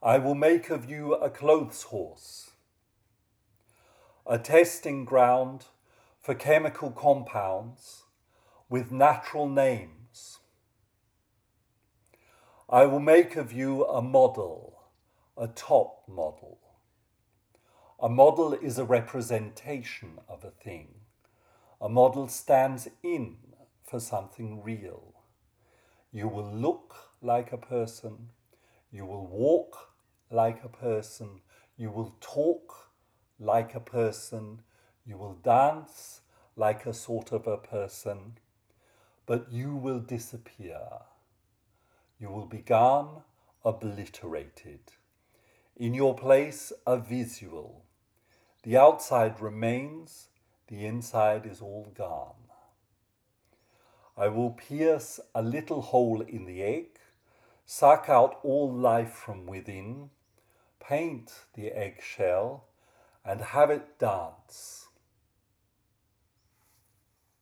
I will make of you a clothes horse, a testing ground for chemical compounds with natural names. I will make of you a model, a top model. A model is a representation of a thing. A model stands in for something real. You will look like a person. You will walk like a person. You will talk like a person. You will dance like a sort of a person. But you will disappear. You will be gone, obliterated. In your place, a visual. The outside remains, the inside is all gone. I will pierce a little hole in the egg, suck out all life from within, paint the eggshell, and have it dance.